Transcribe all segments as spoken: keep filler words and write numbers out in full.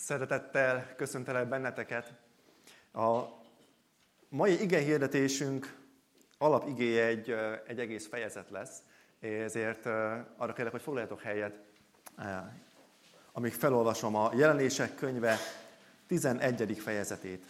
Szeretettel köszöntelek benneteket. A mai igehirdetésünk alapigéje egy, egy egész fejezet lesz, ezért arra kérlek, hogy foglaljatok helyet, amíg felolvasom a Jelenések könyve tizenegyedik fejezetét.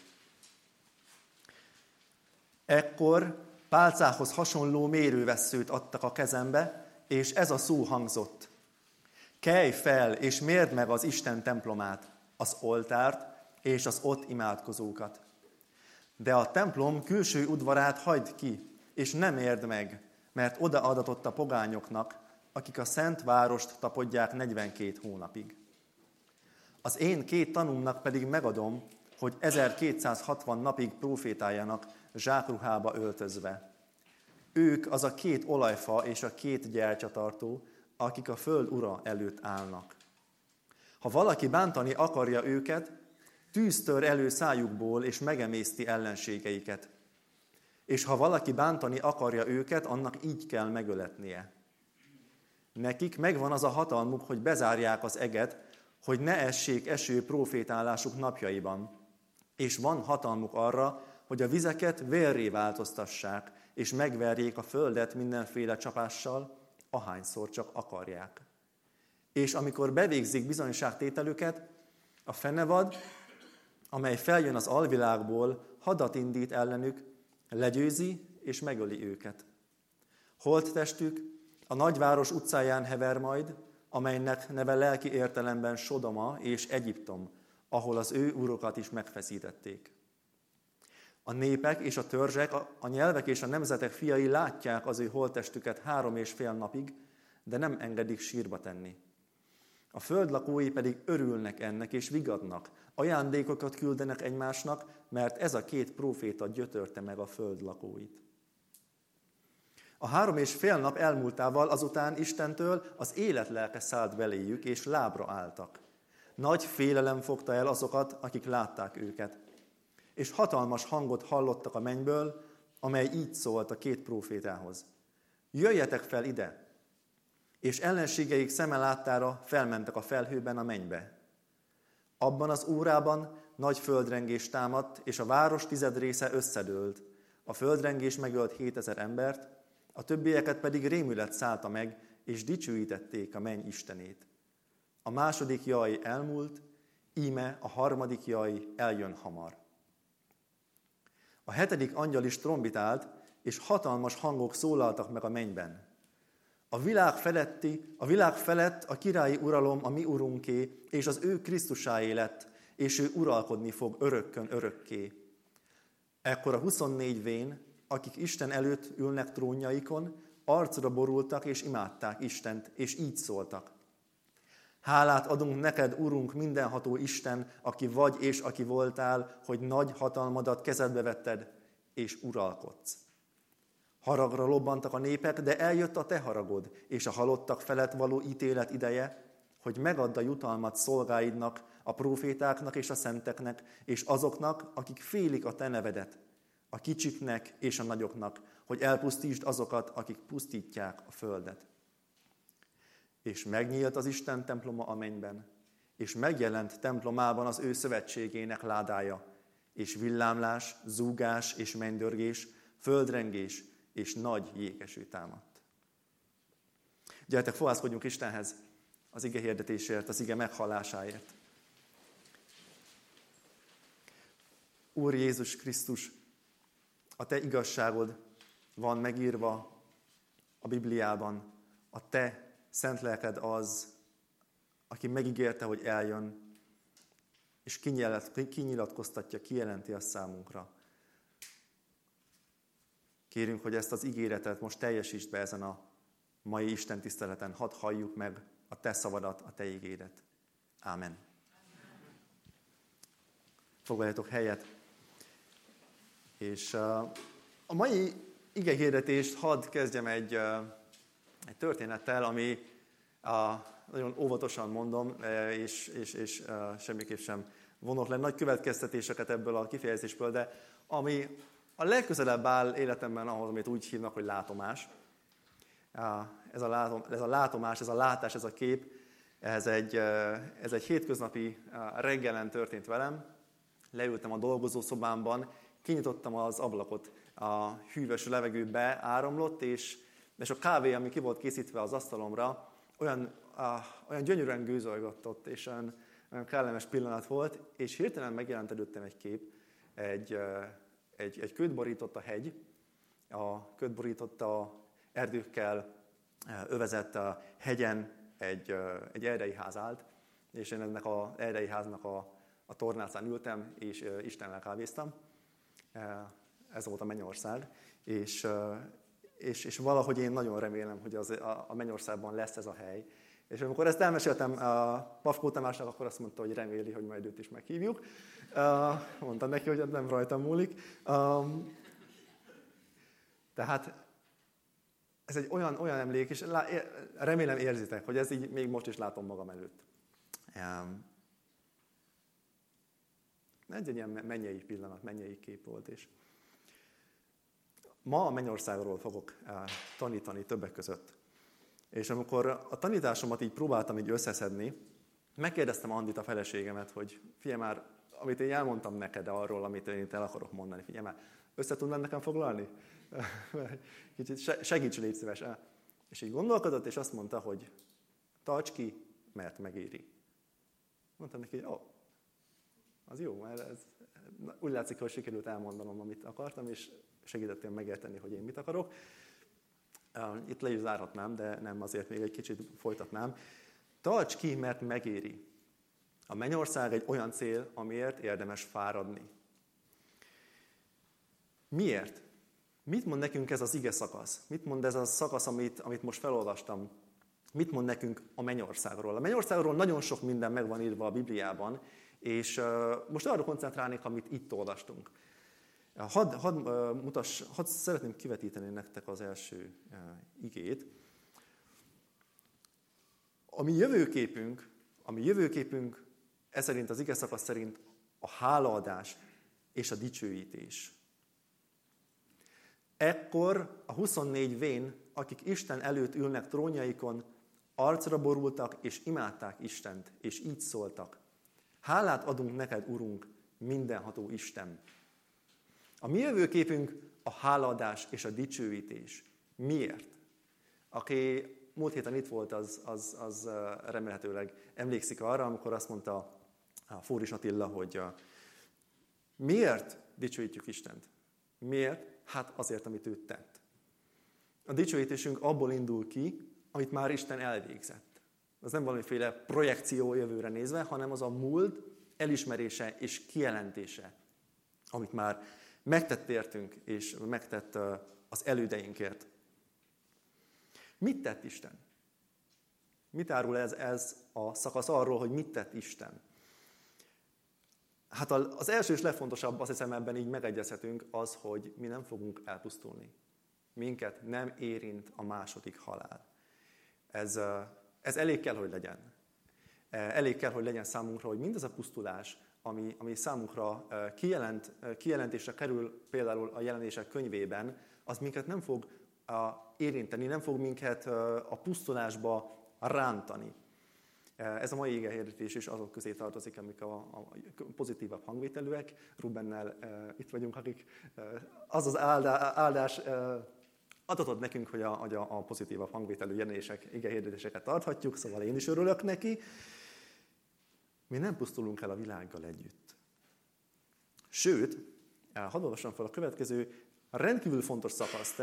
Ekkor pálcához hasonló mérővesszőt adtak a kezembe, és ez a szó hangzott: kelj fel, és mérd meg az Isten templomát, az oltárt és az ott imádkozókat. De a templom külső udvarát hagyd ki, és nem érd meg, mert odaadatott a pogányoknak, akik a szent várost tapodják negyvenkét hónapig. Az én két tanúmnak pedig megadom, hogy ezerkétszázhatvan napig prófétáljanak zsákruhába öltözve. Ők az a két olajfa és a két gyertyatartó, akik a föld ura előtt állnak. Ha valaki bántani akarja őket, tűz tör elő szájukból, és megemészti ellenségeiket. És ha valaki bántani akarja őket, annak így kell megöletnie. Nekik megvan az a hatalmuk, hogy bezárják az eget, hogy ne essék eső prófétálásuk napjaiban. És van hatalmuk arra, hogy a vizeket vérré változtassák, és megverjék a földet mindenféle csapással, ahányszor csak akarják. És amikor bevégzik bizonyságtételüket, a fenevad, amely feljön az alvilágból, hadat indít ellenük, legyőzi és megöli őket. Holttestük a nagyváros utcáján hever majd, amelynek neve lelki értelemben Sodoma és Egyiptom, ahol az ő urokat is megfeszítették. A népek és a törzsek, a nyelvek és a nemzetek fiai látják az ő holttestüket három és fél napig, de nem engedik sírba tenni. A föld lakói pedig örülnek ennek és vigadnak, ajándékokat küldenek egymásnak, mert ez a két próféta gyötörte meg a föld lakóit. A három és fél nap elmúltával azután Istentől az élet lelke szállt beléjük, és lábra álltak. Nagy félelem fogta el azokat, akik látták őket. És hatalmas hangot hallottak a mennyből, amely így szólt a két prófétához: jöjjetek fel ide! És ellenségeik szeme láttára felmentek a felhőben a mennybe. Abban az órában nagy földrengés támadt, és a város tized része összedőlt. A földrengés megölt hétezer embert, a többieket pedig rémület szállta meg, és dicsőítették a menny istenét. A második jaj elmúlt, íme a harmadik jaj eljön hamar. A hetedik angyal is trombitált, és hatalmas hangok szólaltak meg a mennyben. A világ feletti, a világ felett a királyi uralom a mi urunké, és az ő Krisztusáé lett, és ő uralkodni fog örökkön örökké. Ekkor a huszonnégy vén, akik Isten előtt ülnek trónjaikon, arcra borultak és imádták Istent, és így szóltak: hálát adunk neked, Urunk, mindenható Isten, aki vagy és aki voltál, hogy nagy hatalmadat kezedbe vetted, és uralkodsz. Haragra lobbantak a népek, de eljött a te haragod, és a halottak felett való ítélet ideje, hogy megadd a jutalmat szolgáidnak, a prófétáknak és a szenteknek, és azoknak, akik félik a te nevedet, a kicsiknek és a nagyoknak, hogy elpusztítsd azokat, akik pusztítják a földet. És megnyílt az Isten temploma a mennyben, és megjelent templomában az ő szövetségének ládája, és villámlás, zúgás és mennydörgés, földrengés és nagy jégeső támadt. Gyertek, fohászkodjunk Istenhez az ige hirdetésért, az ige meghallásáért. Úr Jézus Krisztus, a te igazságod van megírva a Bibliában, a te szent lelked az, aki megígérte, hogy eljön, és kinyilatkoztatja, kijelenti azt számunkra. Kérünk, hogy ezt az ígéretet most teljesítsd be ezen a mai Isten tiszteleten. Hadd halljuk meg a te szavadat, a te ígéret. Ámen. Foglaljatok helyet. És uh, a mai igehirdetést hadd kezdjem egy, uh, egy történettel, ami uh, nagyon óvatosan mondom, és, és, és uh, semmiképp sem vonok le nagy következtetéseket ebből a kifejezésből, de ami a legközelebb áll életemben ahhoz, amit úgy hívnak, hogy látomás. Ez a, látom, ez a látomás, ez a látás, ez a kép, Ez egy, ez egy hétköznapi reggelen történt velem. Leültem a dolgozószobámban, kinyitottam az ablakot, a hűvös levegőbe áramlott, és, és a kávé, ami ki volt készítve az asztalomra, olyan, ah, olyan gyönyörűen gőzolgatott, és olyan, olyan kellemes pillanat volt, és hirtelen megjelent előttem egy kép, egy, egy, egy köd borított a hegy, a köd borított a erdőkkel övezett a hegyen egy, egy erdei ház állt, és én ennek az erdei háznak a, a tornácán ültem, és Istennel kávéztam. Ez volt a Mennyország, és, és, és valahogy én nagyon remélem, hogy az, a, a Mennyországban lesz ez a hely. És amikor ezt elmeséltem a Pafkó Tamásnak, akkor azt mondta, hogy reméli, hogy majd őt is meghívjuk. Mondtam neki, hogy nem rajtam múlik. Tehát ez egy olyan, olyan emlék, és remélem érzitek, hogy ez így még most is látom magam előtt. Ez egy ilyen mennyei pillanat, mennyei kép volt. És ma a Mennyországról fogok tanítani többek között. És amikor a tanításomat így próbáltam így összeszedni, megkérdeztem Andit, a feleségemet, hogy figyelj már, amit én elmondtam neked arról, amit én el akarok mondani, figyelj már, össze tudnád nekem foglalni? Kicsit segíts, légy szíves. És így gondolkodott, és azt mondta, hogy tarts ki, mert megéri. Mondtam neki, hogy ó, az jó, mert ez, úgy látszik, hogy sikerült elmondanom, amit akartam, és segítettél megérteni, hogy én mit akarok. Itt le is zárhatnám, de nem, azért még egy kicsit folytatnám. Tarts ki, mert megéri. A Mennyország egy olyan cél, amiért érdemes fáradni. Miért? Mit mond nekünk ez az ige szakasz? Mit mond ez a szakasz, amit, amit most felolvastam? Mit mond nekünk a Mennyországról? A Mennyországról nagyon sok minden meg van írva a Bibliában, és uh, most arra koncentrálnék, amit itt olvastunk. Hadd had, uh, mutass, had szeretném kivetíteni nektek az első uh, igét. A mi jövőképünk, a mi jövőképünk ez szerint, az ige szakasz szerint a hálaadás és a dicsőítés. Ekkor a huszonnégy vén, akik Isten előtt ülnek trónjaikon, arcra borultak és imádták Istent, és így szóltak. Hálát adunk neked, Urunk, mindenható Isten. A mi jövőképünk a hálaadás és a dicsőítés. Miért? Aki múlt héten itt volt, az, az, az remélhetőleg emlékszik arra, amikor azt mondta a Fóris Attila, hogy miért dicsőítjük Istent? Miért? Hát azért, amit ő tett. A dicsőítésünk abból indul ki, amit már Isten elvégzett. Az nem valamiféle projekció jövőre nézve, hanem az a múlt elismerése és kijelentése, amit már megtett értünk, és megtett az elődeinkért. Mit tett Isten? Mit árul ez, ez a szakasz arról, hogy mit tett Isten? Hát az első és legfontosabb, azt hiszem, ebben így megegyezhetünk, az, hogy mi nem fogunk elpusztulni. Minket nem érint a második halál. Ez, ez elég kell, hogy legyen. Elég kell, hogy legyen számunkra, hogy mindaz a pusztulás, ami, ami számunkra kijelent, kijelentésre kerül például a jelenések könyvében, az minket nem fog érinteni, nem fog minket a pusztulásba rántani. Ez a mai igehirdetés is azok közé tartozik, amik a, a pozitívabb hangvételűek. Rubennel e, itt vagyunk, akik e, az az áldá, áldás e, adatot nekünk, hogy a, hogy a, a pozitívabb hangvételű jelenések, igehirdetéseket tarthatjuk, szóval én is örülök neki. Mi nem pusztulunk el a világgal együtt. Sőt, hadd olvassam fel a következő rendkívül fontos szakaszt.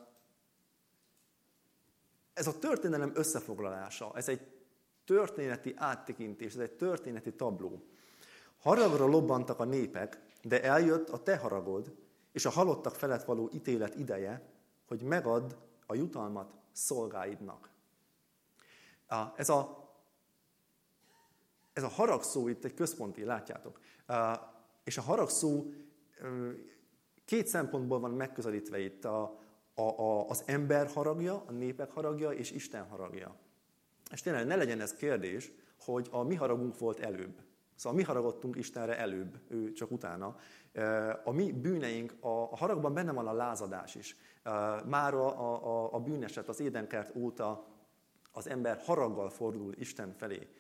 Ez a történelem összefoglalása, ez egy történeti áttekintés, ez egy történeti tabló. Haragra lobbantak a népek, de eljött a te haragod, és a halottak felett való ítélet ideje, hogy megadd a jutalmat szolgáidnak. Ez a, ez a harag szó itt egy központi, látjátok. És a harag szó két szempontból van megközelítve itt. A, a, a, az ember haragja, a népek haragja és Isten haragja. És tényleg ne legyen ez kérdés, hogy a mi haragunk volt előbb. Szóval mi haragottunk Istenre előbb, ő csak utána. A mi bűneink, a haragban benne van a lázadás is. Már a, a, a bűneset az Édenkert óta Az ember haraggal fordul Isten felé.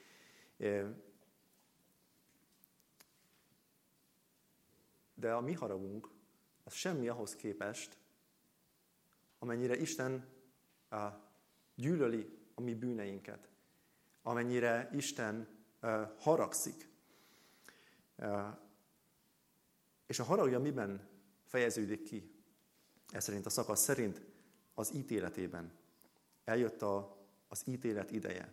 De a mi haragunk az semmi ahhoz képest, amennyire Isten gyűlöli a mi bűneinket, amennyire Isten haragszik. És a haragja miben fejeződik ki? Ez szerint a szakasz szerint az ítéletében. Eljött a, az ítélet ideje.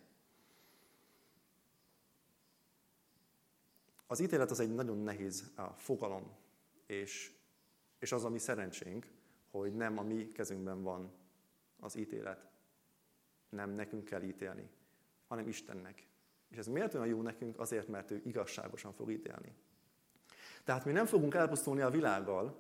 Az ítélet az egy nagyon nehéz fogalom, és, és az a mi szerencsénk, hogy nem a mi kezünkben van az ítélet. Nem nekünk kell ítélni, hanem Istennek. És ez miért olyan jó nekünk? Azért, mert ő igazságosan fog ítélni. Tehát mi nem fogunk elpusztulni a világgal,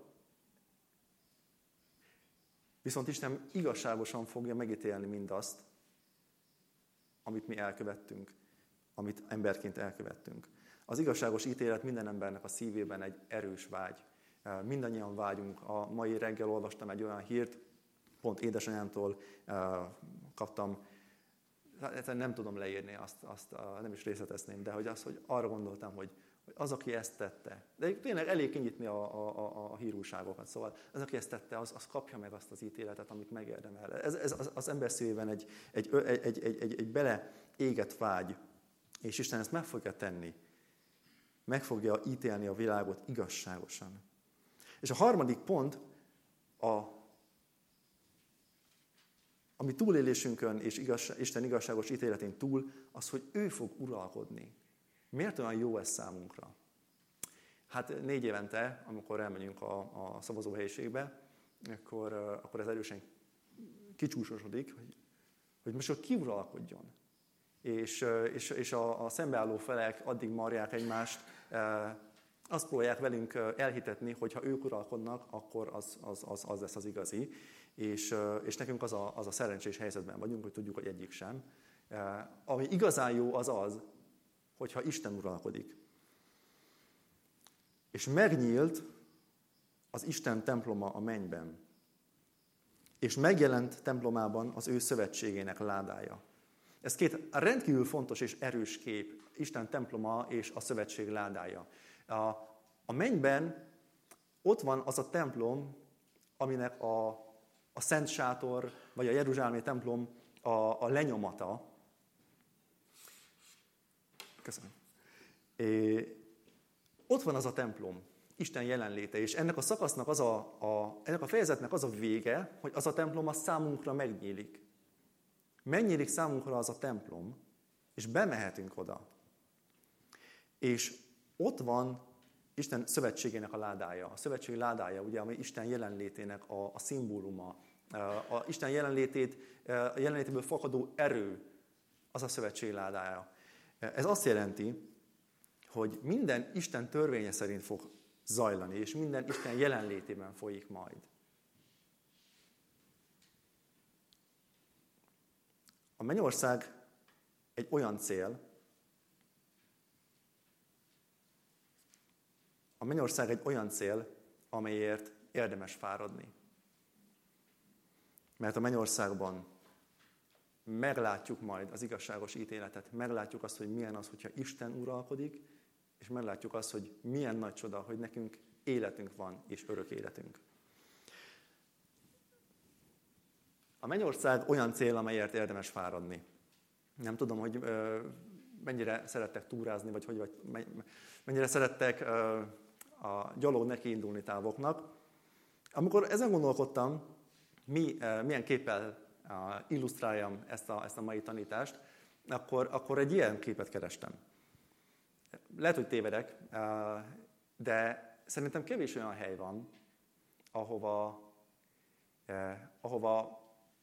viszont Isten igazságosan fogja megítélni mindazt, amit mi elkövettünk, amit emberként elkövettünk. Az igazságos ítélet minden embernek a szívében egy erős vágy. Mindannyian vágyunk. A mai reggel olvastam egy olyan hírt, pont édesanyámtól kaptam, nem tudom leírni, azt, azt nem is részletezném, de hogy, az, hogy arra gondoltam, hogy, hogy az, aki ezt tette, de tényleg elég kinyitni a, a, a, a hírúságokat, szóval az, aki ezt tette, az, az kapja meg azt az ítéletet, amit megérdemel. Ez, ez az, az ember szívében egy, egy, egy, egy, egy, egy, egy beleégett vágy, és Isten ezt meg fogja tenni. Meg fogja ítélni a világot igazságosan. És a harmadik pont, a, ami túlélésünkön és igaz, Isten igazságos ítéletén túl, az, hogy ő fog uralkodni. Miért olyan jó ez számunkra? Hát négy évente, amikor elmegyünk a, a szavazóhelyiségbe, akkor, akkor ez erősen kicsúsosodik, hogy, hogy most akkor ki uralkodjon. És, és, és a, a szembeálló felek addig marják egymást, azt próbálják velünk elhitetni, hogy ha ők uralkodnak, akkor az, az, az, az lesz az igazi. És, és nekünk az a, az a szerencsés helyzetben vagyunk, hogy tudjuk, hogy egyik sem. Ami igazán jó, az az, hogyha Isten uralkodik. És megnyílt az Isten temploma a mennyben. És megjelent templomában az ő szövetségének ládája. Ez két rendkívül fontos és erős kép, Isten temploma és a szövetség ládája. A, a mennyben ott van az a templom, aminek a, a Szent Sátor, vagy a jeruzsálemi templom a, a lenyomata. Köszönöm. É, ott van az a templom, Isten jelenléte, és ennek a szakasznak, az a, a, ennek a fejezetnek az a vége, hogy az a templom az számunkra megnyílik. Megnyílik számunkra az a templom, és bemehetünk oda. És ott van Isten szövetségének a ládája. A szövetség ládája, ugye, ami Isten jelenlétének a, a szimbóluma. A Isten jelenlétét, a jelenlétéből fakadó erő, az a szövetség ládája. Ez azt jelenti, hogy minden Isten törvénye szerint fog zajlani, és minden Isten jelenlétében folyik majd. A mennyország egy olyan cél, a mennyország egy olyan cél, amelyért érdemes fáradni. Mert a mennyországban meglátjuk majd az igazságos ítéletet, meglátjuk azt, hogy milyen az, hogyha Isten uralkodik, és meglátjuk azt, hogy milyen nagy csoda, hogy nekünk életünk van, és örök életünk. A mennyország olyan cél, amelyért érdemes fáradni. Nem tudom, hogy ö, mennyire szerettek túrázni, vagy, hogy, vagy mennyire szerettek ö, a gyalog neki indulni távoknak. Amikor ezen gondolkodtam, mi, ö, milyen képpel ö, illusztráljam ezt a, ezt a mai tanítást, akkor, akkor egy ilyen képet kerestem. Lehet, hogy tévedek, ö, de szerintem kevés olyan hely van, ahova, ö, ahova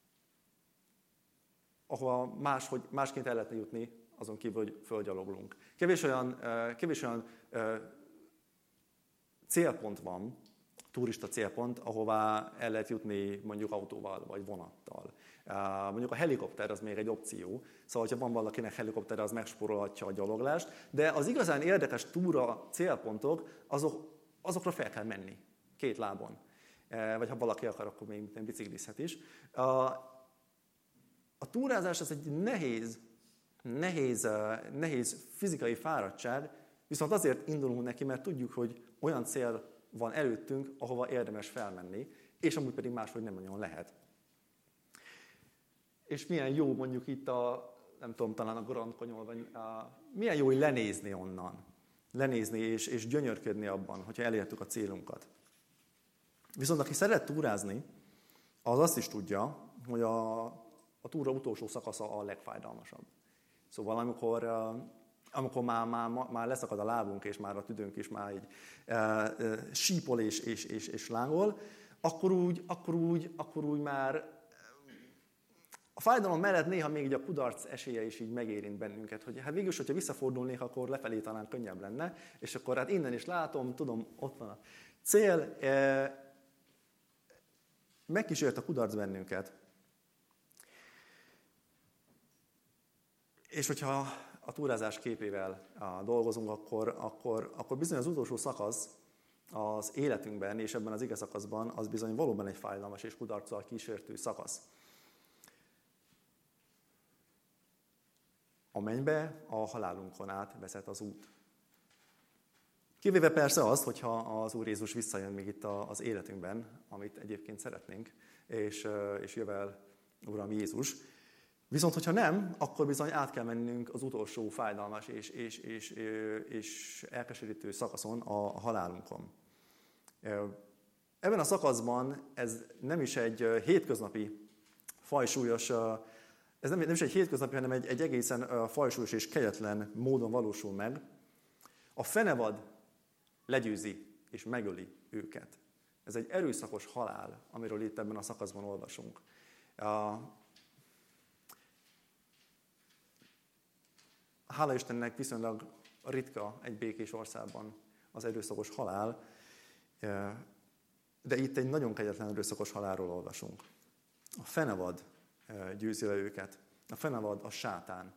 ahova más, hogy másként el lehetne jutni, azon kívül, hogy földgyaloglunk. Kevés olyan, kevés olyan célpont van, turista célpont, ahová el lehet jutni mondjuk autóval vagy vonattal. Mondjuk a helikopter az még egy opció, szóval ha van valakinek helikopter, az megspórolhatja a gyaloglást, de az igazán érdekes túra célpontok, azok, azokra fel kell menni, két lábon. Vagy ha valaki akar, akkor még biciklizhet is. a túrázás az egy nehéz, nehéz, nehéz fizikai fáradtság, viszont azért indulunk neki, mert tudjuk, hogy olyan cél van előttünk, ahova érdemes felmenni, és amúgy pedig máshogy nem nagyon lehet. És milyen jó mondjuk itt a, nem tudom, talán a Grand Canyon, vagy a, milyen jó, hogy lenézni onnan. Lenézni és, és gyönyörködni abban, hogyha elértük a célunkat. Viszont aki szeret túrázni, az azt is tudja, hogy a, a túra utolsó szakasza a legfájdalmasabb. Szóval amikor, amikor már, már, már leszakad a lábunk, és már a tüdőnk is már így e, e, sípol és, és, és, és lángol, akkor úgy, akkor, úgy, akkor úgy már a fájdalom mellett néha még így a kudarc esélye is így megérint bennünket, hogy hát végülis, hogyha visszafordulnék, akkor lefelé talán könnyebb lenne, és akkor hát innen is látom, tudom, ott van a cél. E, megkísért a kudarc bennünket. És hogyha a túrázás képével dolgozunk, akkor, akkor, akkor bizony az utolsó szakasz az életünkben, és ebben az ige szakaszban, az bizony valóban egy fájdalmas és kudarccal kísértő szakasz. A mennybe a halálunkon át vezet az út. Kivéve persze azt, hogyha az Úr Jézus visszajön még itt az életünkben, amit egyébként szeretnénk, és, és jövel Uram Jézus. Viszont, hogyha nem, akkor bizony át kell mennünk az utolsó fájdalmas és, és, és, és elkeserítő szakaszon, a halálunkon. Ebben a szakaszban ez nem is egy hétköznapi fajsúlyos, ez nem, nem is egy hétköznapi, hanem egy, egy egészen fajsúlyos és kegyetlen módon valósul meg. A fenevad legyőzi és megöli őket. Ez egy erőszakos halál, amiről itt ebben a szakaszban olvasunk. Hála Istennek viszonylag ritka egy békés országban az erőszakos halál, de itt egy nagyon kegyetlen erőszakos halálról olvasunk. A fenevad győzi le őket. A fenevad a sátán.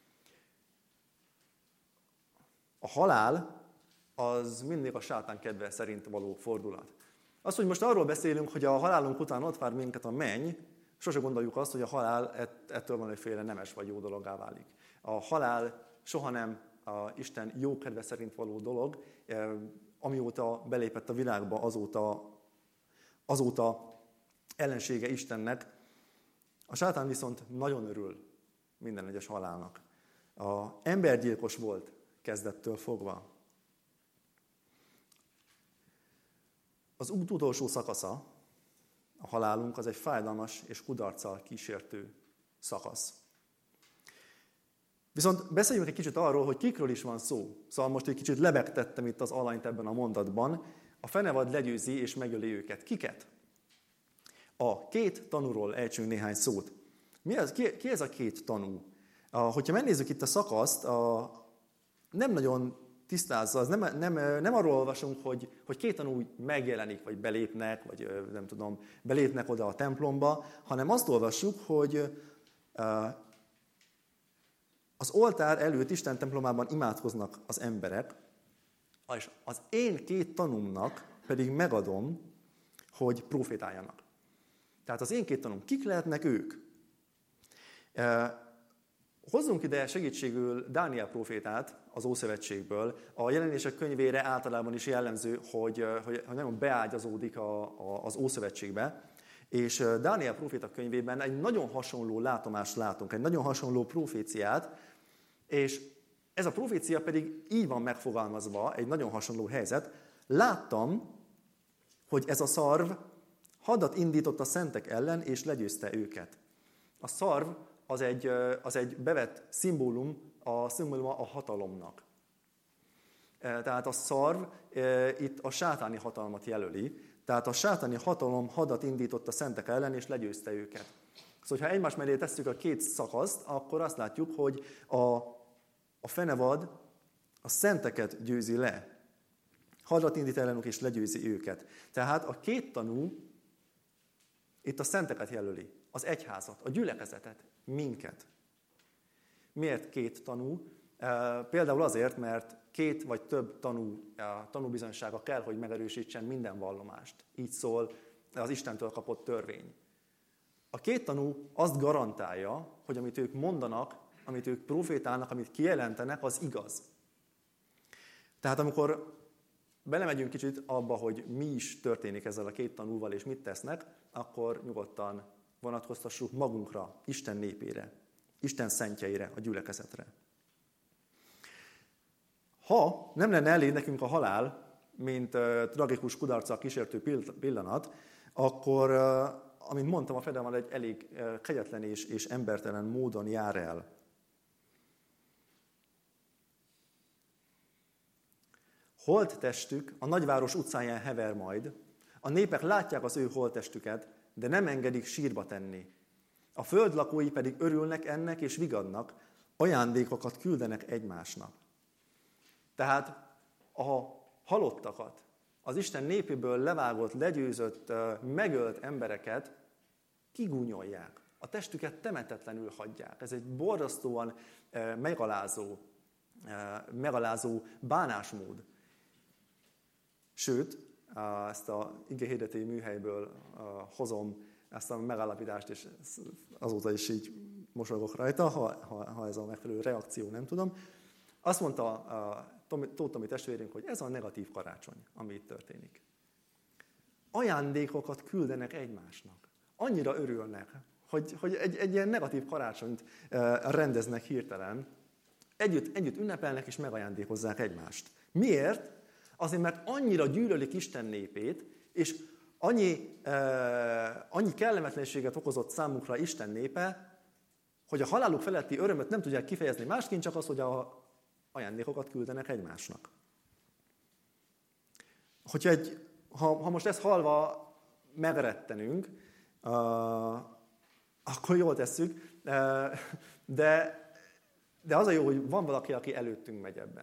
A halál az mindig a sátán kedve szerint való fordulat. Az, hogy most arról beszélünk, hogy a halálunk után ott vár minket a menny, sose gondoljuk azt, hogy a halál ettől valamiféle nemes vagy jó dologgá válik. A halál soha nem a Isten jó kedve szerint való dolog, amióta belépett a világba, azóta, azóta ellensége Istennek. A sátán viszont nagyon örül minden egyes halálnak. A embergyilkos volt kezdettől fogva. Az út utolsó szakasza, a halálunk, az egy fájdalmas és kudarccal kísértő szakasz. Viszont beszéljünk egy kicsit arról, hogy kikről is van szó. Szóval most egy kicsit lebegtettem itt az alanyt ebben a mondatban. A fenevad legyőzi és megöli őket. Kiket? A két tanúról ejtsünk néhány szót. Mi az, ki, ki ez a két tanú? A, hogyha megnézzük itt a szakaszt, a, nem nagyon tisztázza, az nem, nem, nem arról olvasunk, hogy, hogy két tanú megjelenik, vagy belépnek, vagy nem tudom, belépnek oda a templomba, hanem azt olvassuk, hogy az oltár előtt Isten templomában imádkoznak az emberek, és az én két tanúmnak pedig megadom, hogy profétáljanak. Tehát az én két tanúm, kik lehetnek ők? Hozzunk ide segítségül Dániel prófétát az Ószövetségből. A Jelenések könyvére általában is jellemző, hogy, hogy nagyon beágyazódik a, a, az Ószövetségbe. És Dániel próféta könyvében egy nagyon hasonló látomást látunk, egy nagyon hasonló proféciát, és ez a profécia pedig így van megfogalmazva, egy nagyon hasonló helyzet. Láttam, hogy ez a szarv hadat indított a szentek ellen, és legyőzte őket. A szarv az egy, az egy bevett szimbólum, a szimbóluma a hatalomnak. Tehát a szarv itt a sátáni hatalmat jelöli, tehát a sátáni hatalom hadat indított a szentek ellen, és legyőzte őket. Szóval, ha egymás mellé tesszük a két szakaszt, akkor azt látjuk, hogy a, a fenevad a szenteket győzi le. Hadat indít ellenük, és legyőzi őket. Tehát a két tanú itt a szenteket jelöli, az egyházat, a gyülekezetet, minket. Miért két tanú? Például azért, mert két vagy több tanú, tanúbizonysága kell, hogy megerősítsen minden vallomást. Így szól az Istentől kapott törvény. A két tanú azt garantálja, hogy amit ők mondanak, amit ők profétálnak, amit kijelentenek, az igaz. Tehát amikor belemegyünk kicsit abba, hogy mi is történik ezzel a két tanúval, és mit tesznek, akkor nyugodtan vonatkoztassuk magunkra, Isten népére, Isten szentjeire, a gyülekezetre. Ha nem lenne elég nekünk a halál, mint uh, tragikus kudarccal kísértő pillanat, akkor, uh, amint mondtam, a fedelem egy elég uh, kegyetlen és, és embertelen módon jár el. Holttestük a nagyváros utcáján hever majd, a népek látják az ő holttestüket, de nem engedik sírba tenni. A föld lakói pedig örülnek ennek és vigadnak, ajándékokat küldenek egymásnak. Tehát a halottakat, az Isten népéből levágott, legyőzött, megölt embereket kigúnyolják. A testüket temetetlenül hagyják. Ez egy borzasztóan megalázó, megalázó bánásmód. Sőt, ezt a igehirdetői műhelyből hozom ezt a megállapítást, és azóta is így mosolygok rajta, ha, ha, ha ez a megfelelő reakció, nem tudom. Azt mondta a Tóth Tomi testvérünk, hogy ez a negatív karácsony, ami itt történik. Ajándékokat küldenek egymásnak. Annyira örülnek, hogy, hogy egy, egy ilyen negatív karácsonyt rendeznek hirtelen. Együtt, együtt ünnepelnek és megajándékozzák egymást. Miért? Azért, mert annyira gyűlölik Isten népét, és annyi, eh, annyi kellemetlenséget okozott számukra Isten népe, hogy a haláluk feletti örömöt nem tudják kifejezni másként, csak az, hogy a ajándékokat küldenek egymásnak. Hogyha egy, ha, ha most ezt hallva megrettenünk, uh, akkor jól tesszük, uh, de, de az a jó, hogy van valaki, aki előttünk megy ebben.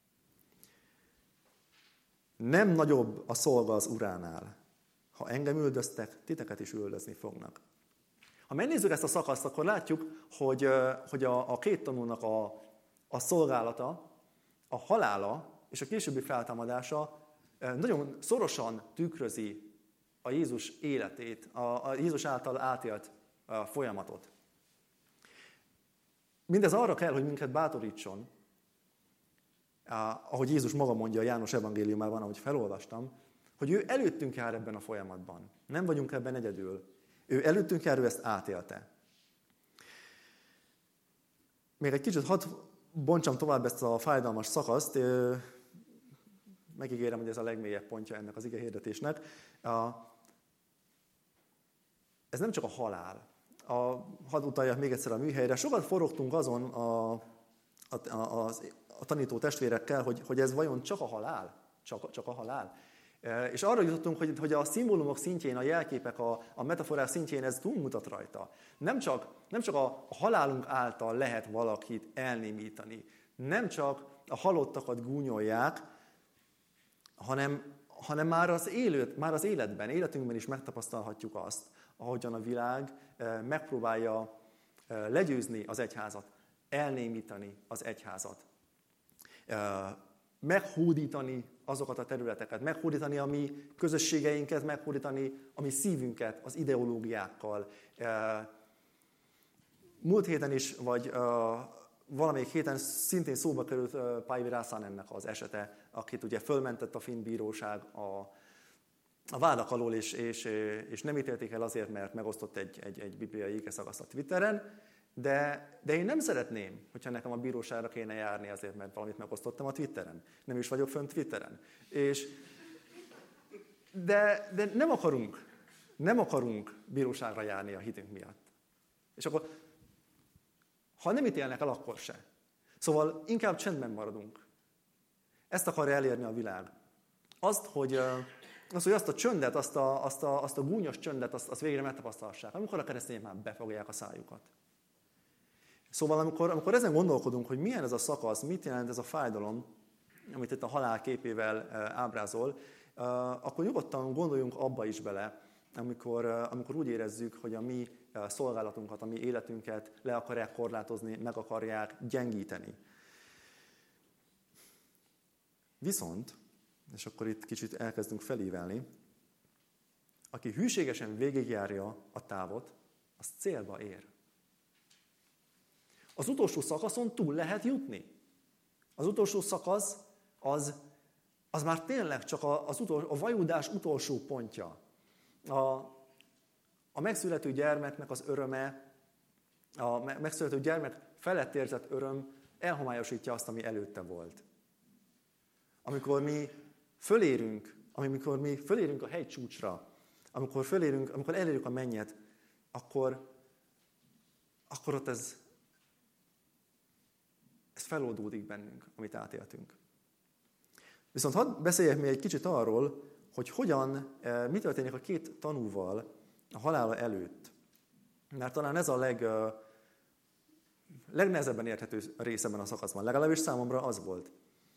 Nem nagyobb a szolga az uránál. Ha engem üldöztek, titeket is üldözni fognak. Ha megnézzük ezt a szakaszt, akkor látjuk, hogy, hogy a, a két tanúnak a, a szolgálata, a halála és a későbbi feltámadása nagyon szorosan tükrözi a Jézus életét, a, a Jézus által átélt a folyamatot. Mindez arra kell, hogy minket bátorítson, ahogy Jézus maga mondja a János evangéliumában, ahogy felolvastam, hogy ő előttünk jár ebben a folyamatban. Nem vagyunk ebben egyedül. Ő előttünk jár, ő ezt átélte. Még egy kicsit hadd bontsam tovább ezt a fájdalmas szakaszt. Megígérem, hogy ez a legmélyebb pontja ennek az igehirdetésnek. Ez nem csak a halál. A, hadd utaljak még egyszer a műhelyre. Sokat forogtunk azon a, a, a, a tanító testvérekkel, hogy, hogy ez vajon csak a halál? Csak, csak a halál? És arra jutottunk, hogy, hogy a szimbólumok szintjén, a jelképek, a, a metaforák szintjén ez túlmutat rajta. Nem csak, nem csak a halálunk által lehet valakit elnémítani, nem csak a halottakat gúnyolják, hanem, hanem már, az élőt, már az életben, életünkben is megtapasztalhatjuk azt, ahogyan a világ megpróbálja legyőzni az egyházat, elnémítani az egyházat, meghódítani azokat a területeket, meghódítani a mi közösségeinket, meghódítani a mi szívünket az ideológiákkal. Múlt héten is, vagy valamelyik héten szintén szóba került Päivi Räsänennek az esete, akit ugye fölmentett a finn bíróság a, a vádak alól, és, és, és nem ítélték el azért, mert megosztott egy, egy, egy bibliai igeszakaszt a Twitteren, de, de én nem szeretném, hogyha nekem a bíróságra kéne járni azért, mert valamit megosztottam a Twitteren. Nem is vagyok fönn Twitteren. És, de, de nem akarunk, nem akarunk bíróságra járni a hitünk miatt. És akkor, ha nem ítélnek el, akkor se. Szóval inkább csendben maradunk. Ezt akarja elérni a világ. Azt, hogy, azt, hogy azt a csöndet, azt a, azt a, azt a gúnyos csöndet, azt, azt végre megtapasztalhassák, amikor a keresztények már befogják a szájukat. Szóval amikor, amikor ezen gondolkodunk, hogy milyen ez a szakasz, mit jelent ez a fájdalom, amit itt a halál képével ábrázol, akkor nyugodtan gondoljunk abba is bele, amikor, amikor úgy érezzük, hogy a mi szolgálatunkat, a mi életünket le akarják korlátozni, meg akarják gyengíteni. Viszont, és akkor itt kicsit elkezdünk felívelni, aki hűségesen végigjárja a távot, az célba ér. Az utolsó szakaszon túl lehet jutni. Az utolsó szakasz az, az már tényleg csak az utolsó, a vajudás utolsó pontja. A, a megszülető gyermeknek az öröme, a megszülető gyermek felett érzett öröm elhomályosítja azt, ami előtte volt. Amikor mi fölérünk, amikor mi fölérünk a hegycsúcsra, amikor fölérünk, amikor elérjük a mennyet, akkor, akkor ott ez, ez feloldódik bennünk, amit átéltünk. Viszont hadd beszéljek még egy kicsit arról, hogy hogyan, mi történik a két tanúval a halála előtt. Mert talán ez a leg, legnehezebben érthető rész ebben a szakaszban. Legalábbis számomra az volt.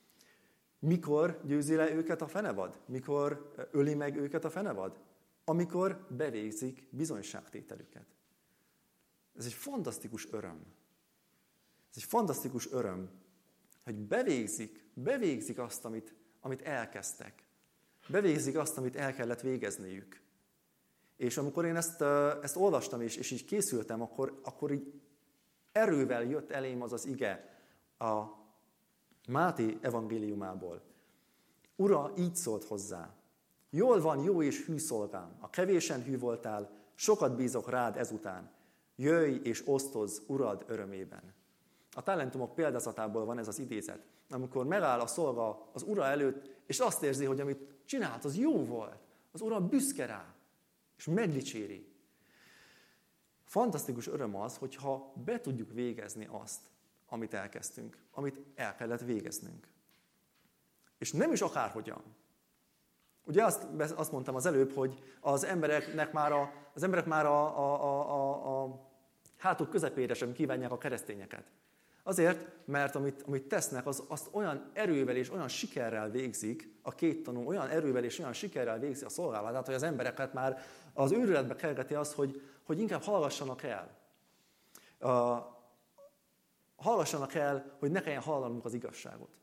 Mikor győzi le őket a fenevad? Mikor öli meg őket a fenevad? Amikor bevégzik bizonyságtételüket. Ez egy fantasztikus öröm. Ez egy fantasztikus öröm, hogy bevégzik, bevégzik azt, amit, amit elkezdtek. Bevégzik azt, amit el kellett végezniük. És amikor én ezt, ezt olvastam, és, és így készültem, akkor, akkor így erővel jött elém az az ige a Máté evangéliumából. Ura így szólt hozzá. Jól van, jó és hű szolgám. A kevésen hű voltál, sokat bízok rád ezután. Jöjj és osztozz urad örömében. A talentumok példázatából van ez az idézet. Amikor megáll a szolga az ura előtt, és azt érzi, hogy amit csinált, az jó volt. Az ura büszke rá, és megdicséri. Fantasztikus öröm az, hogyha be tudjuk végezni azt, amit elkezdtünk, amit el kellett végeznünk. És nem is akárhogyan. Ugye azt, azt mondtam az előbb, hogy az embereknek már a, az emberek már a, a, a, a, a hátuk közepére sem kívánják a keresztényeket. Azért, mert amit, amit tesznek, az, azt olyan erővel és olyan sikerrel végzik, a két tanú olyan erővel és olyan sikerrel végzi a szolgálatát, hogy az embereket már az őrületbe kergeti az, hogy, hogy inkább hallgassanak el. Uh, hallgassanak el, hogy ne kelljen hallanunk az igazságot.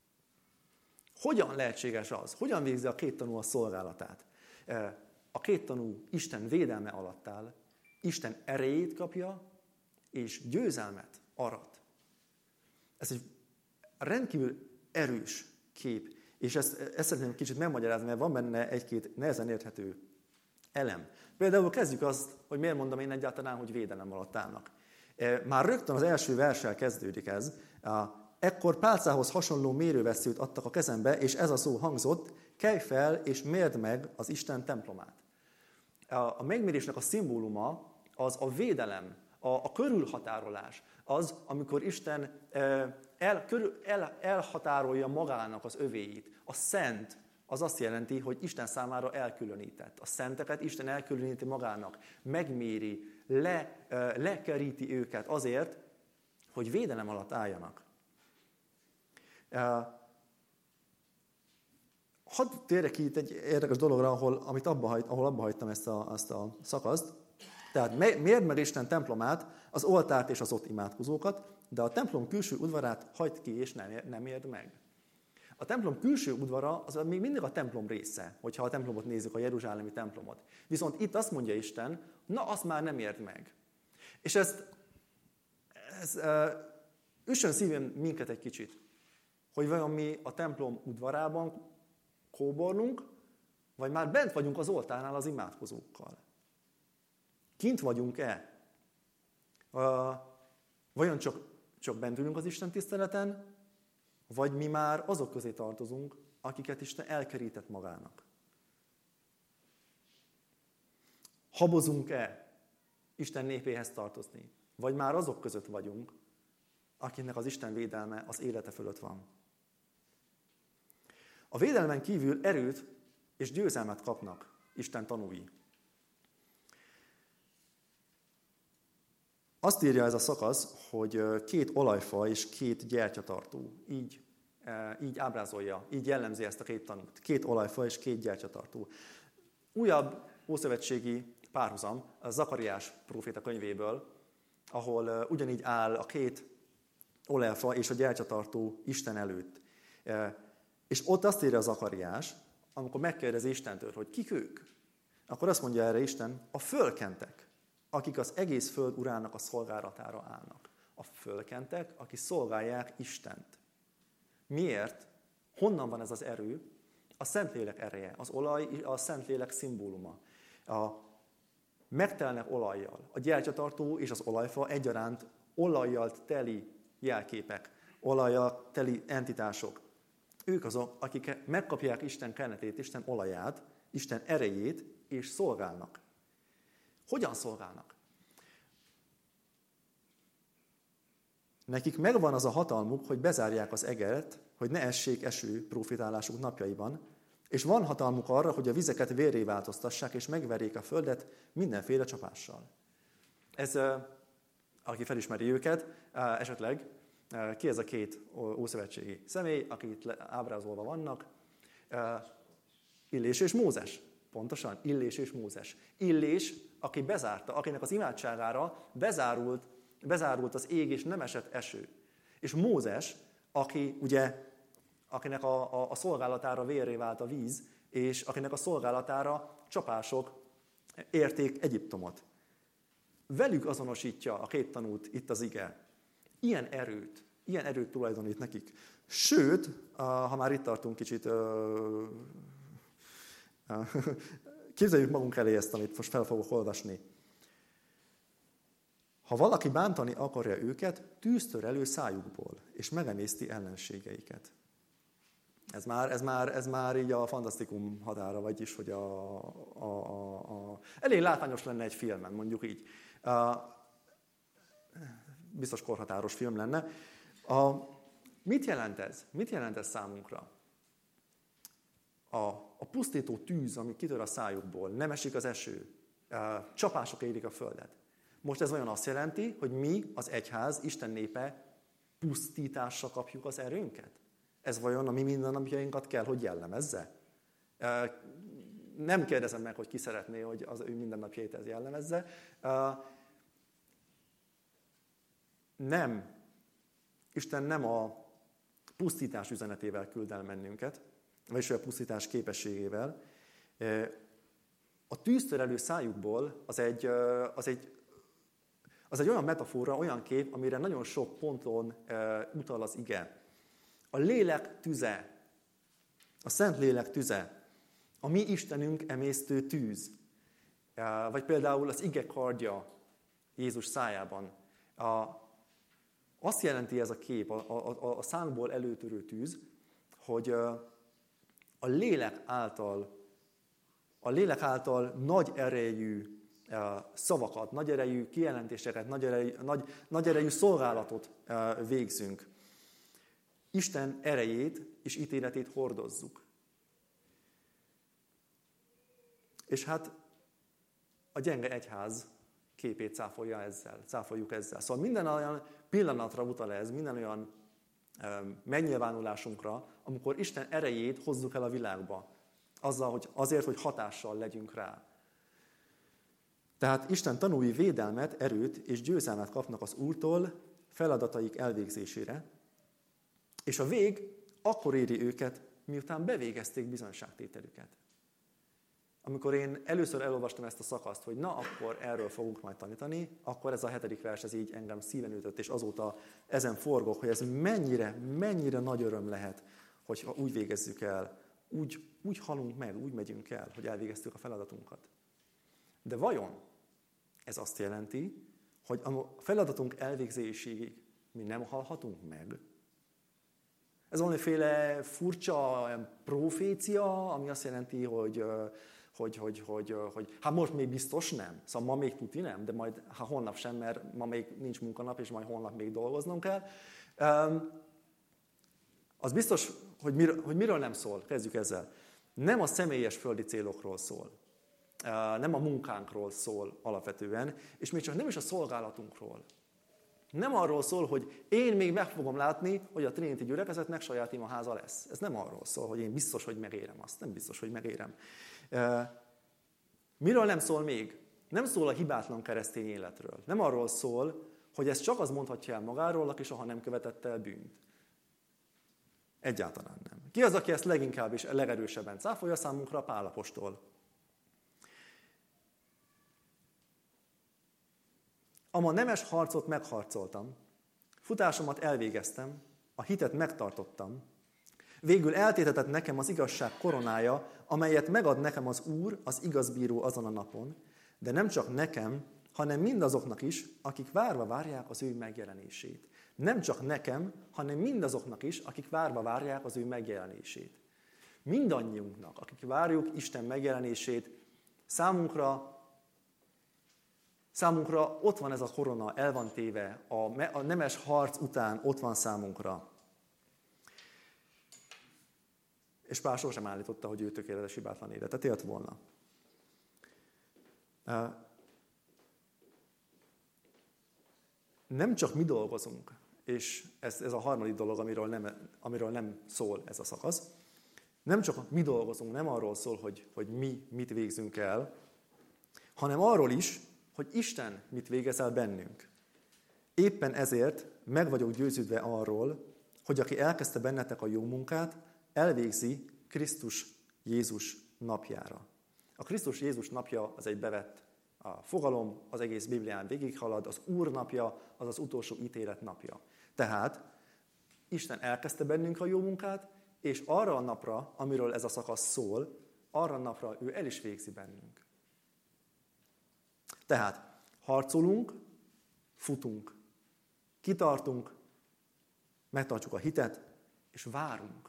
Hogyan lehetséges az? Hogyan végzi a két tanú a szolgálatát? A két tanú Isten védelme alatt áll, Isten erejét kapja, és győzelmet arat. Ez egy rendkívül erős kép, és ezt, ezt szeretném kicsit megmagyarázni, mert van benne egy-két nehezen érthető elem. Például kezdjük azt, hogy miért mondom én egyáltalán, hogy védelem alatt állnak. Már rögtön az első verssel kezdődik ez. Ekkor pálcához hasonló mérővesszőt adtak a kezembe, és ez a szó hangzott, kelj fel és mérd meg az Isten templomát. A megmérésnek a szimbóluma az a védelem, a, a körülhatárolás. Az, amikor Isten el, körül, el, elhatárolja magának az övéit. A szent az azt jelenti, hogy Isten számára elkülönített. A szenteket Isten elkülöníti magának, megméri, le, lekeríti őket azért, hogy védelem alatt álljanak. Hadd térjek ki itt egy érdekes dologra, ahol, amit abba hagy, ahol abba hagytam ezt a, ezt a szakaszt. Tehát mérd meg Isten templomát, az oltárt és az ott imádkozókat, de a templom külső udvarát hagyd ki és nem, nem érd meg. A templom külső udvara az még mindig a templom része, hogyha a templomot nézzük, a jeruzsálemi templomot. Viszont itt azt mondja Isten, na azt már nem érd meg. És ezt, ez uh, üssön szívén minket egy kicsit, hogy vajon mi a templom udvarában kóborlunk, vagy már bent vagyunk az oltárnál az imádkozókkal. Kint vagyunk-e? Uh, vajon csak, csak bent ülünk az Isten tiszteleten, vagy mi már azok közé tartozunk, akiket Isten elkerített magának? Habozunk-e Isten népéhez tartozni? Vagy már azok között vagyunk, akinek az Isten védelme az élete fölött van? A védelmen kívül erőt és győzelmet kapnak Isten tanúi. Azt írja ez a szakasz, hogy két olajfa és két gyertyatartó. Így, így ábrázolja, így jellemzi ezt a két tanút. Két olajfa és két gyertyatartó. Újabb ószövetségi párhuzam a Zakariás próféta könyvéből, ahol ugyanígy áll a két olajfa és a gyertyatartó Isten előtt. És ott azt írja Zakariás, amikor megkérdezi Istentől, hogy kik ők, akkor azt mondja erre Isten, a fölkentek. akik az egész föld urának a szolgálatára állnak. A fölkentek, akik szolgálják Istent. Miért? Honnan van ez az erő? A Szentlélek ereje, az olaj a Szentlélek szimbóluma. A megtelnek olajjal. A gyertyatartó és az olajfa egyaránt olajjal teli jelképek, olajjal teli entitások. Ők azok, akik megkapják Isten kenetét, Isten olaját, Isten erejét, és szolgálnak. Hogyan szolgálnak? Nekik megvan az a hatalmuk, hogy bezárják az egeret, hogy ne essék eső profétálásuk napjaiban, és van hatalmuk arra, hogy a vizeket vérré változtassák, és megverjék a földet mindenféle csapással. Ez, aki felismeri őket, esetleg ki ez a két ószövetségi személy, akik itt ábrázolva vannak? Illés és Mózes. Pontosan, Illés és Mózes. Illés, aki bezárta, akinek az imádságára bezárult, bezárult az ég, és nem esett eső. És Mózes, aki ugye, akinek a, a, a szolgálatára vérré vált a víz, és akinek a szolgálatára csapások érték Egyiptomot. Velük azonosítja a két tanút itt az ige. Ilyen erőt, ilyen erőt tulajdonít nekik. Sőt, ha már itt tartunk kicsit, képzeljük magunk elé ezt, amit most fel fogok olvasni. Ha valaki bántani akarja őket, tűzt tör elő szájukból, és megemészti ellenségeiket. Ez már, ez már, ez már így a fantasztikum határa, vagyis, hogy a, a, a, a... elég látványos lenne egy filmen, mondjuk így. A, biztos korhatáros film lenne. A, mit jelent ez? Mit jelent ez számunkra? A, a pusztító tűz, ami kitör a szájukból, nem esik az eső, a, csapások érik a földet. Most ez olyan azt jelenti, hogy mi, az egyház, Isten népe pusztításra kapjuk az erőnket? Ez vajon a mi mindennapjainkat kell, hogy jellemezze? Nem kérdezem meg, hogy ki szeretné, hogy az ő mindennapjait ez jellemezze. Nem. Isten nem a pusztítás üzenetével küld el bennünket, vagyis a pusztítás képességével. A tűztörelő szájukból az egy, az egy Az egy olyan metafora, olyan kép, amire nagyon sok ponton e, utal az ige. A lélek tüze, a szent lélek tüze, a mi Istenünk emésztő tűz. E, vagy például az ige kardja Jézus szájában. A, azt jelenti ez a kép, a, a, a szánkból előtörő tűz, hogy a lélek által, a lélek által nagy erejű szavakat, nagy erejű kijelentéseket, nagy erejű, nagy, nagy erejű szolgálatot végzünk. Isten erejét és ítéletét hordozzuk. És hát a gyenge egyház képét cáfolja ezzel, cáfoljuk ezzel. Szóval minden olyan pillanatra utal ez, minden olyan megnyilvánulásunkra, amikor Isten erejét hozzuk el a világba, azzal, hogy azért, hogy hatással legyünk rá. Tehát Isten tanúi védelmet, erőt és győzelmet kapnak az Úrtól feladataik elvégzésére, és a vég akkor éri őket, miután bevégezték bizonyságtételüket. Amikor én először elolvastam ezt a szakaszt, hogy na, akkor erről fogunk majd tanítani, akkor ez a hetedik vers, ez így engem szíven ütött, és azóta ezen forgok, hogy ez mennyire, mennyire nagy öröm lehet, hogy úgy végezzük el, úgy, úgy halunk meg, úgy megyünk el, hogy elvégeztük a feladatunkat. De vajon ez azt jelenti, hogy a feladatunk elvégzéséig mi nem halhatunk meg? Ez valamiféle furcsa profécia, ami azt jelenti, hogy, hogy, hogy, hogy, hogy hát most még biztos nem, szóval ma még tuti nem, de majd hát holnap sem, mert ma még nincs munkanap, és majd holnap még dolgoznom kell. Az biztos, hogy miről, hogy miről nem szól, kezdjük ezzel. Nem a személyes földi célokról szól. Nem a munkánkról szól alapvetően, és még csak nem is a szolgálatunkról. Nem arról szól, hogy én még meg fogom látni, hogy a Trinity gyülekezetnek saját imaháza lesz. Ez nem arról szól, hogy én biztos, hogy megérem azt. Nem biztos, hogy megérem. Miről nem szól még? Nem szól a hibátlan keresztény életről. Nem arról szól, hogy ezt csak az mondhatja el magáról, aki soha nem követett el bűnt. Egyáltalán nem. Ki az, aki ezt leginkább és legerősebben cáfolja számunkra? Pál apostol. Ama nemes harcot megharcoltam, futásomat elvégeztem, a hitet megtartottam, végül eltétetett nekem az igazság koronája, amelyet megad nekem az Úr, az igazbíró azon a napon, de nem csak nekem, hanem mindazoknak is, akik várva várják az ő megjelenését. Nem csak nekem, hanem mindazoknak is, akik várva várják az ő megjelenését. Mindannyiunknak, akik várjuk Isten megjelenését, számunkra, számunkra ott van ez a korona, el van téve, a, a nemes harc után ott van számunkra. És Pál sosem állította, hogy ő tökéletes, hibátlan életet élt volna. Nem csak mi dolgozunk, és ez, ez a harmadik dolog, amiről nem, amiről nem szól ez a szakasz, nem csak mi dolgozunk, nem arról szól, hogy, hogy mi mit végzünk el, hanem arról is, hogy Isten mit végez el bennünk. Éppen ezért meg vagyok győződve arról, hogy aki elkezdte bennetek a jó munkát, elvégzi Krisztus Jézus napjára. A Krisztus Jézus napja az egy bevett a fogalom, az egész Biblián végighalad, az Úr napja, az az utolsó ítélet napja. Tehát Isten elkezdte bennünk a jó munkát, és arra a napra, amiről ez a szakasz szól, arra a napra ő el is végzi bennünk. Tehát harcolunk, futunk, kitartunk, megtartjuk a hitet, és várunk.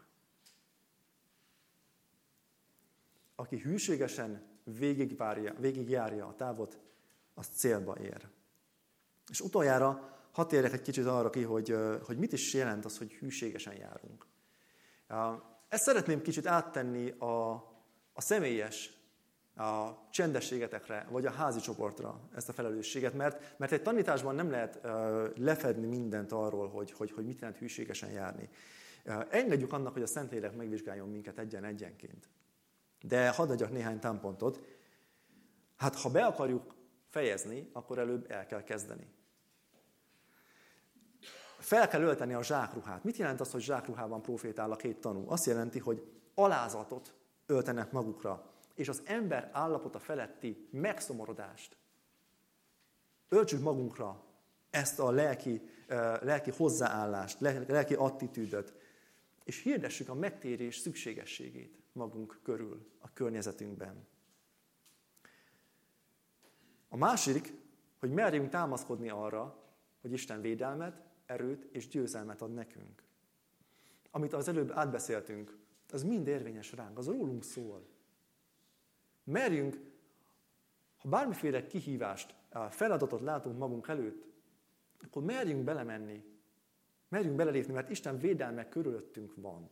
Aki hűségesen végigjárja, végigjárja a távot, az célba ér. És utoljára hadd térjek egy kicsit arra ki, hogy, hogy mit is jelent az, hogy hűségesen járunk. Ezt szeretném kicsit áttenni a, a személyes, a csendességetekre, vagy a házi csoportra ezt a felelősséget, mert, mert egy tanításban nem lehet uh, lefedni mindent arról, hogy, hogy, hogy mit jelent hűségesen járni. Uh, engedjük annak, hogy a Szentlélek megvizsgáljon minket egyen-egyenként. De hadd adjak néhány támpontot. Hát, ha be akarjuk fejezni, akkor előbb el kell kezdeni. Fel kell ölteni a zsákruhát. Mit jelent az, hogy zsákruhában profétál a két tanú? Azt jelenti, hogy alázatot öltenek magukra, és az ember állapota feletti megszomorodást. Öltsük magunkra ezt a lelki, lelki hozzáállást, lelki attitűdöt, és hirdessük a megtérés szükségességét magunk körül, a környezetünkben. A másik, hogy merjünk támaszkodni arra, hogy Isten védelmet, erőt és győzelmet ad nekünk. Amit az előbb átbeszéltünk, az mind érvényes ránk, az rólunk szól. Merjünk, ha bármiféle kihívást, feladatot látunk magunk előtt, akkor merjünk belemenni, merjünk belelépni, mert Isten védelme körülöttünk van.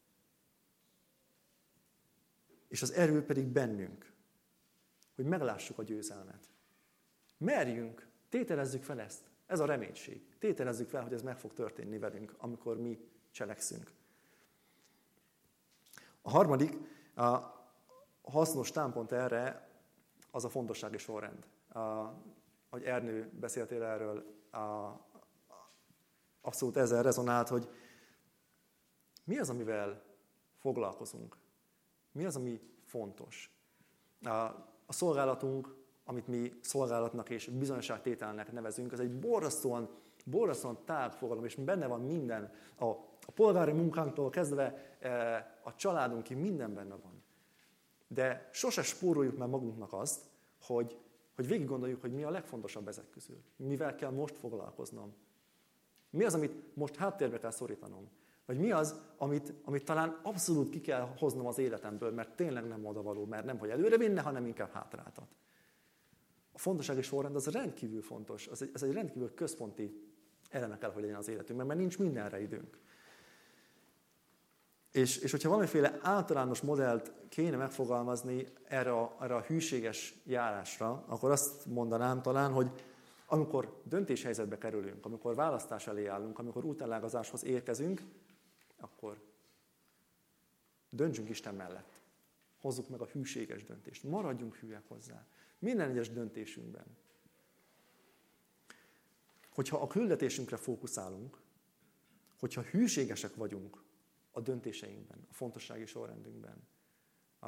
És az erő pedig bennünk, hogy meglássuk a győzelmet. Merjünk, tételezzük fel ezt. Ez a reménység. Tételezzük fel, hogy ez meg fog történni velünk, amikor mi cselekszünk. A harmadik, a hasznos támpont erre, az a fontossági sorrend. Ahogy Ernő beszéltél erről, abszolút ezzel rezonált, hogy mi az, amivel foglalkozunk? Mi az, ami fontos? A szolgálatunk, amit mi szolgálatnak és bizonyságtételnek nevezünk, ez egy borzasztóan, borzasztóan tág fogalom, és benne van minden. A, a polgári munkánktól kezdve a családunkig minden benne van. De sose spóroljuk meg magunknak azt, hogy, hogy végig gondoljuk, hogy mi a legfontosabb ezek közül. Mivel kell most foglalkoznom. Mi az, amit most háttérbe kell szorítanom. Vagy mi az, amit, amit talán abszolút ki kell hoznom az életemből, mert tényleg nem odavaló, mert nem, hogy előre vinne, hanem inkább hátráltat. A fontossági sorrend az rendkívül fontos, az egy, ez egy rendkívül központi eleme kell, hogy legyen az életünkben, mert nincs mindenre időnk. És, és hogyha valamiféle általános modellt kéne megfogalmazni erre a, erre a hűséges járásra, akkor azt mondanám talán, hogy amikor döntéshelyzetbe kerülünk, amikor választás elé állunk, amikor útellágazáshoz érkezünk, akkor döntsünk Isten mellett. Hozzuk meg a hűséges döntést. Maradjunk hűek hozzá. Minden egyes döntésünkben. Hogyha a küldetésünkre fókuszálunk, hogyha hűségesek vagyunk a döntéseinkben, a fontossági sorrendünkben, a,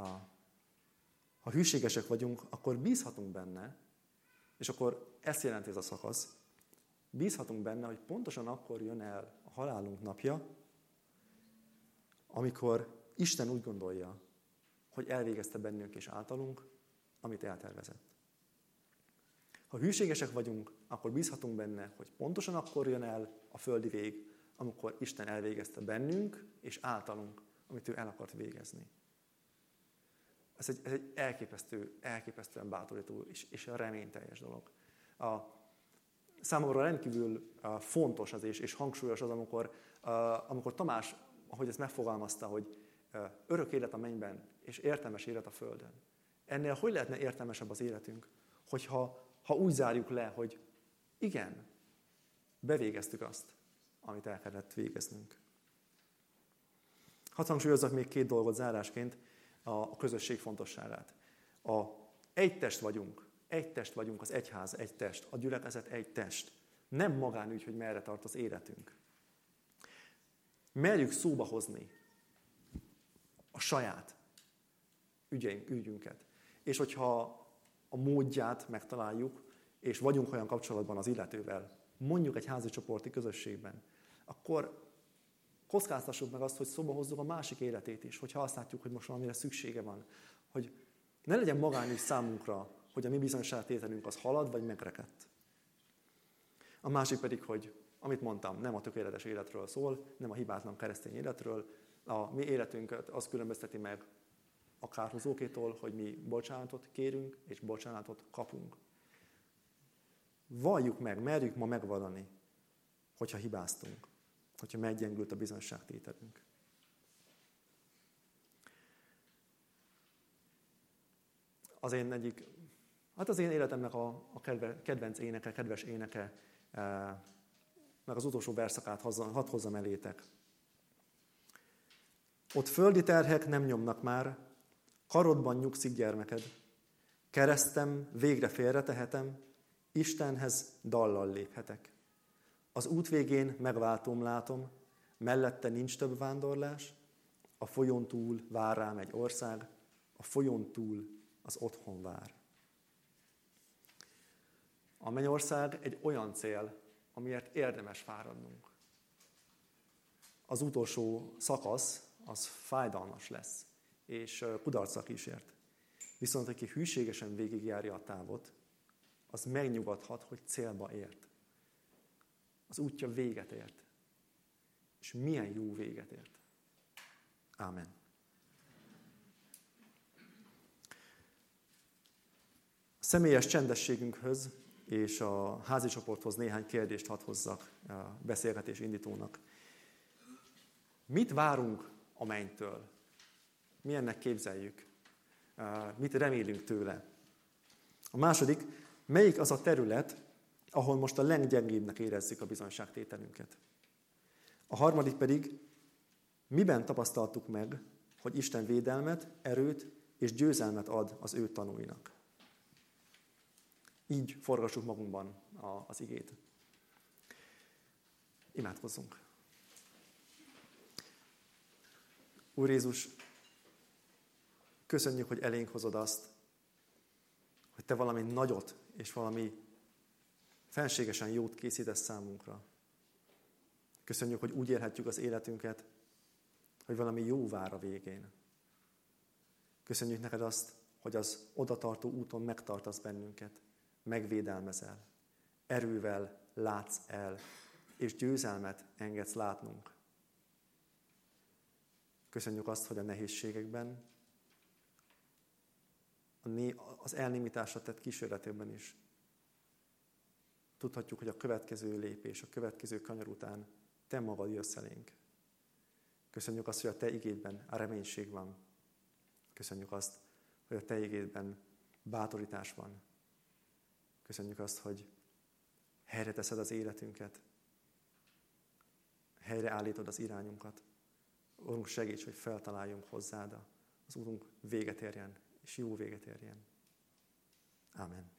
ha hűségesek vagyunk, akkor bízhatunk benne, és akkor ezt jelenti ez a szakasz, bízhatunk benne, hogy pontosan akkor jön el a halálunk napja, amikor Isten úgy gondolja, hogy elvégezte bennünk és általunk, amit eltervezett. Ha hűségesek vagyunk, akkor bízhatunk benne, hogy pontosan akkor jön el a földi vég, amikor Isten elvégezte bennünk és általunk, amit ő el akart végezni. Ez egy, ez egy elképesztő, elképesztően bátorító és, és reményteljes dolog. A, számomra rendkívül a, fontos az és, és hangsúlyos az, amikor, a, amikor Tamás, ahogy ezt megfogalmazta, hogy a, örök élet a mennyben és értelmes élet a földön. Ennél hogy lehetne értelmesebb az életünk, hogyha ha úgy zárjuk le, hogy igen, bevégeztük azt, amit el kellett végeznünk. Hadd hangsúlyozzak még két dolgot zárásként, a közösség fontosságát. A egy test vagyunk, egy test vagyunk, az egyház egy test, a gyülekezet egy test. Nem magánügy, hogy merre tart az életünk. Merjük szóba hozni a saját ügyeink, ügyünket. És hogyha a módját megtaláljuk, és vagyunk olyan kapcsolatban az illetővel, mondjuk egy házi csoporti közösségben, akkor kockáztassuk meg azt, hogy szóba hozzuk a másik életét is, hogyha azt látjuk, hogy most valamire szüksége van. Hogy ne legyen magányos számunkra, hogy a mi bizonyságtételünk az halad, vagy megrekedt. A másik pedig, hogy amit mondtam, nem a tökéletes életről szól, nem a hibátlan keresztény életről, a mi életünket az különbözteti meg a kárhozókétól, hogy mi bocsánatot kérünk, és bocsánatot kapunk. Valljuk meg, merjük ma megvallani, hogyha hibáztunk, hogyha meggyengült a bizonyságtételünk. Az én egyik, hát az én életemnek a, a kedve, kedvenc éneke, kedves éneke, eh, meg az utolsó verszakát hadd hozzam elétek. Ott földi terhek nem nyomnak már, karodban nyugszik gyermeked. Keresztem végre félretehetem, Istenhez dallal léphetek. Az út végén megváltóm látom, mellette nincs több vándorlás, a folyón túl vár rám egy ország, a folyón túl az otthon vár. A mennyország egy olyan cél, amiért érdemes fáradnunk. Az utolsó szakasz, az fájdalmas lesz, és kudarccal kísért. Viszont aki hűségesen végigjárja a távot, az megnyugodhat, hogy célba ért. Az útja véget ért. És milyen jó véget ért. Ámen. A személyes csendességünkhöz és a házi csoporthoz néhány kérdést hadd hozzak a beszélgetés indítónak. Mit várunk a mennytől? Milyennek képzeljük? Mit remélünk tőle? A második, melyik az a terület, ahol most a leggyengébbnek érezzük a bizonyságtételünket? A harmadik pedig, miben tapasztaltuk meg, hogy Isten védelmet, erőt és győzelmet ad az ő tanúinak? Így forgassuk magunkban az igét. Imádkozzunk. Úr Jézus, köszönjük, hogy elénk hozod azt, hogy Te valami nagyot és valami fenségesen jót készítesz számunkra. Köszönjük, hogy úgy élhetjük az életünket, hogy valami jó vár a végén. Köszönjük neked azt, hogy az odatartó úton megtartasz bennünket, megvédelmezel, erővel látsz el, és győzelmet engedsz látnunk. Köszönjük azt, hogy a nehézségekben, az elnémításra tett kísérletében is tudhatjuk, hogy a következő lépés, a következő kanyar után Te magad jössz elénk. Köszönjük azt, hogy a Te igédben a reménység van. Köszönjük azt, hogy a Te igédben bátorítás van. Köszönjük azt, hogy helyre teszed az életünket, helyre állítod az irányunkat. Urunk, segíts, hogy feltaláljunk hozzád, az útunk véget érjen, és jó véget érjen. Ámen.